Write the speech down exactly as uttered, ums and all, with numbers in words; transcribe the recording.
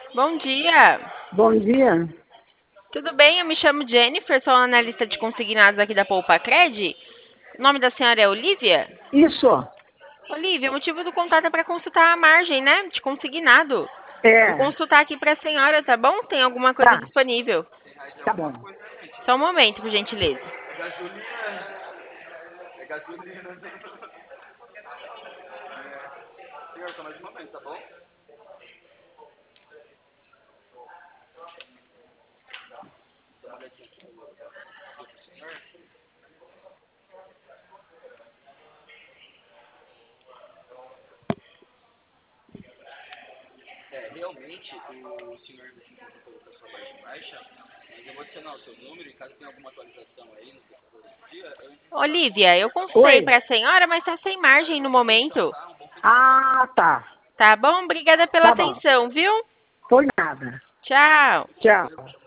Bom dia. Bom dia. Tudo bem? Eu me chamo Jennifer, sou analista de consignados aqui da Poupa Cred. O nome da senhora é Olivia? Isso. Olivia, o motivo do contato é para consultar a margem, né? De consignado. Vou É, consultar aqui para a senhora, tá bom? Tem alguma coisa tá, disponível? tá bom. Só um momento, por gentileza. Olivia, eu consultei Oi. para a senhora, mas está sem margem no momento. Ah, tá. Tá bom? Obrigada pela Tá bom. atenção, viu? Foi nada. Tchau. Tchau.